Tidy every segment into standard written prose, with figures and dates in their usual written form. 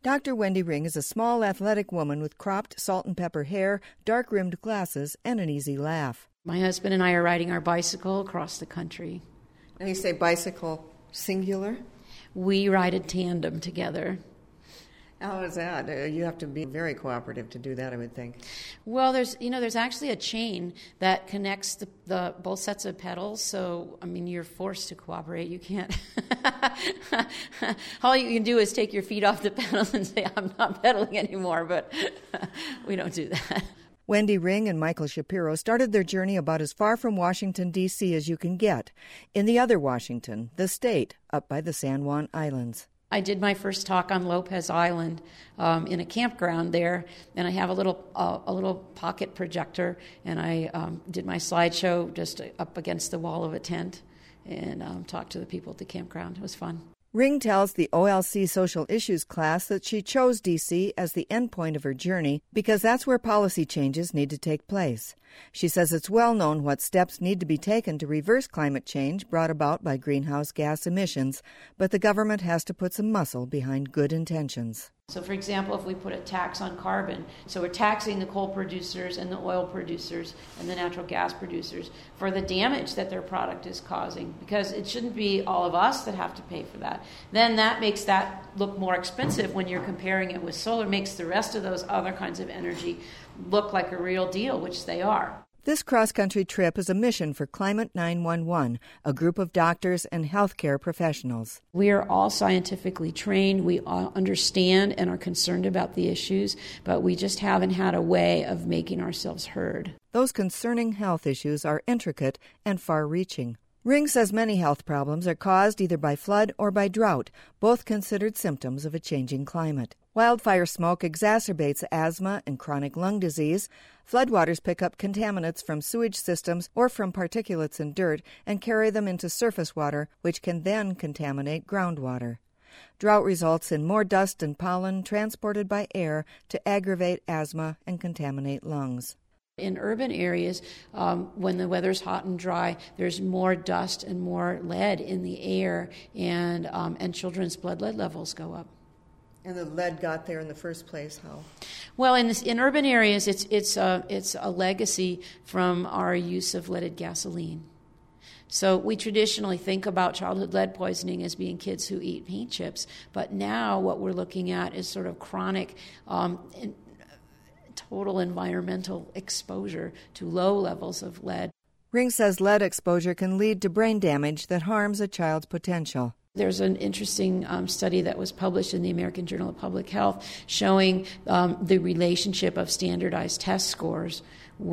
Dr. Wendy Ring is a small, athletic woman with cropped salt and pepper hair, dark-rimmed glasses, and an easy laugh. My husband and I are riding our bicycle across the country. And you say bicycle singular? We ride a tandem together. How is that? You have to be very cooperative to do that, I would think. Well, there's actually a chain that connects the both sets of pedals. So, you're forced to cooperate. You can't. All you can do is take your feet off the pedals and say, "I'm not pedaling anymore." But we don't do that. Wendy Ring and Michael Shapiro started their journey about as far from Washington, D.C. as you can get, in the other Washington, the state, up by the San Juan Islands. I did my first talk on Lopez Island in a campground there, and I have a little pocket projector, and I did my slideshow just up against the wall of a tent and talked to the people at the campground. It was fun. Ring tells the OLC Social Issues class that she chose D.C. as the endpoint of her journey because that's where policy changes need to take place. She says it's well known what steps need to be taken to reverse climate change brought about by greenhouse gas emissions, but the government has to put some muscle behind good intentions. So, for example, if we put a tax on carbon, so we're taxing the coal producers and the oil producers and the natural gas producers for the damage that their product is causing, because it shouldn't be all of us that have to pay for that. Then that makes that look more expensive when you're comparing it with solar, makes the rest of those other kinds of energy look like a real deal, which they are. This cross-country trip is a mission for Climate 911, a group of doctors and healthcare professionals. We are all scientifically trained. We all understand and are concerned about the issues, but we just haven't had a way of making ourselves heard. Those concerning health issues are intricate and far-reaching. Ring says many health problems are caused either by flood or by drought, both considered symptoms of a changing climate. Wildfire smoke exacerbates asthma and chronic lung disease. Floodwaters pick up contaminants from sewage systems or from particulates and dirt and carry them into surface water, which can then contaminate groundwater. Drought results in more dust and pollen transported by air to aggravate asthma and contaminate lungs. In urban areas, when the weather's hot and dry, there's more dust and more lead in the air, and children's blood lead levels go up. And the lead got there in the first place, how? Well, in urban areas, it's a legacy from our use of leaded gasoline. So we traditionally think about childhood lead poisoning as being kids who eat paint chips, but now what we're looking at is sort of chronic total environmental exposure to low levels of lead. Ring says lead exposure can lead to brain damage that harms a child's potential. There's an interesting study that was published in the American Journal of Public Health showing the relationship of standardized test scores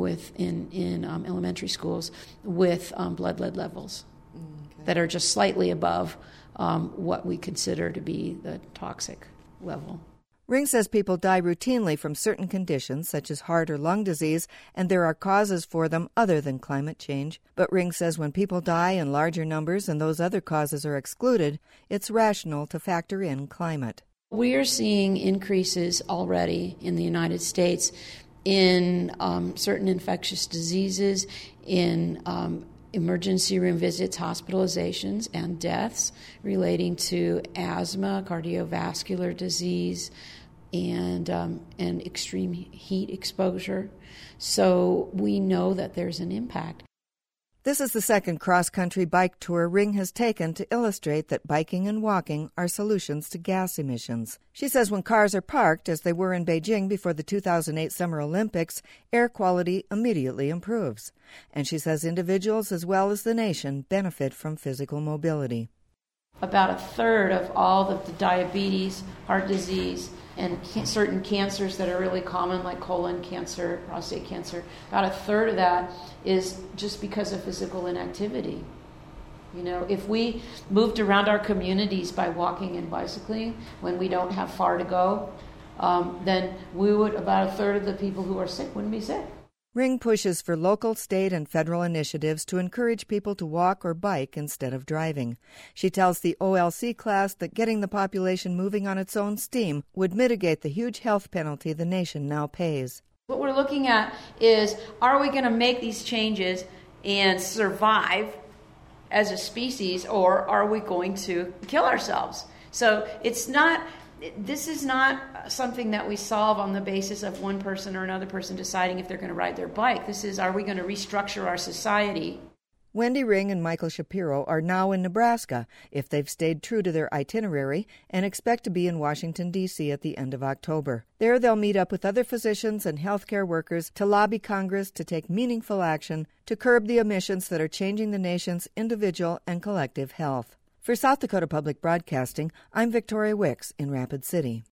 in elementary schools with blood lead levels that are just slightly above what we consider to be the toxic level. Ring says people die routinely from certain conditions, such as heart or lung disease, and there are causes for them other than climate change. But Ring says when people die in larger numbers and those other causes are excluded, it's rational to factor in climate. We are seeing increases already in the United States in certain infectious diseases, in emergency room visits, hospitalizations, and deaths relating to asthma, cardiovascular disease, and extreme heat exposure. So we know that there's an impact. This is the second cross-country bike tour Ring has taken to illustrate that biking and walking are solutions to gas emissions. She says when cars are parked, as they were in Beijing before the 2008 Summer Olympics, air quality immediately improves. And she says individuals as well as the nation benefit from physical mobility. About a third of all of the diabetes, heart disease, and certain cancers that are really common, like colon cancer, prostate cancer, about a third of that is just because of physical inactivity. You know, if we moved around our communities by walking and bicycling when we don't have far to go, then about a third of the people who are sick wouldn't be sick. Ring pushes for local, state, and federal initiatives to encourage people to walk or bike instead of driving. She tells the OLC class that getting the population moving on its own steam would mitigate the huge health penalty the nation now pays. What we're looking at is, are we going to make these changes and survive as a species, or are we going to kill ourselves? So it's not this is not something that we solve on the basis of one person or another person deciding if they're going to ride their bike. This is, are we going to restructure our society? Wendy Ring and Michael Shapiro are now in Nebraska, if they've stayed true to their itinerary, and expect to be in Washington, D.C. at the end of October. There they'll meet up with other physicians and healthcare workers to lobby Congress to take meaningful action to curb the omissions that are changing the nation's individual and collective health. For South Dakota Public Broadcasting, I'm Victoria Wicks in Rapid City.